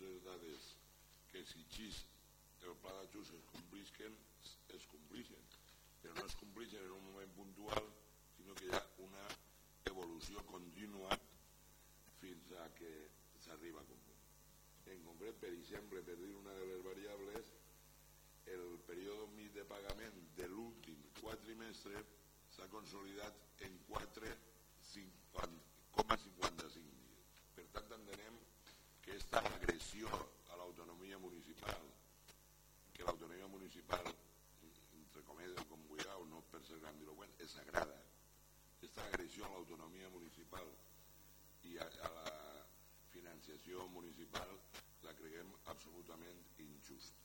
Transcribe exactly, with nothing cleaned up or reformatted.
nostres dades que exigís el pla d'ajust es complisquen, es complixen, però no es complixen en un moment puntual, sinó que hi ha una evolució contínua fins a que s'arriba a complir. En concret, per exemple, per dir una de les variables, el període mig de pagament de l'últim quatrimestre s'ha consolidat en quatre coma cinquanta-cinc dies. Per tant, entenem que aquesta agressió a l'autonomia municipal, que l'autonomia municipal, entre cometes, com vulgueu, no per ser grandiloqüent, és sagrada. Aquesta agressió a l'autonomia municipal i a, a la financiació municipal la creiem absolutament injusta.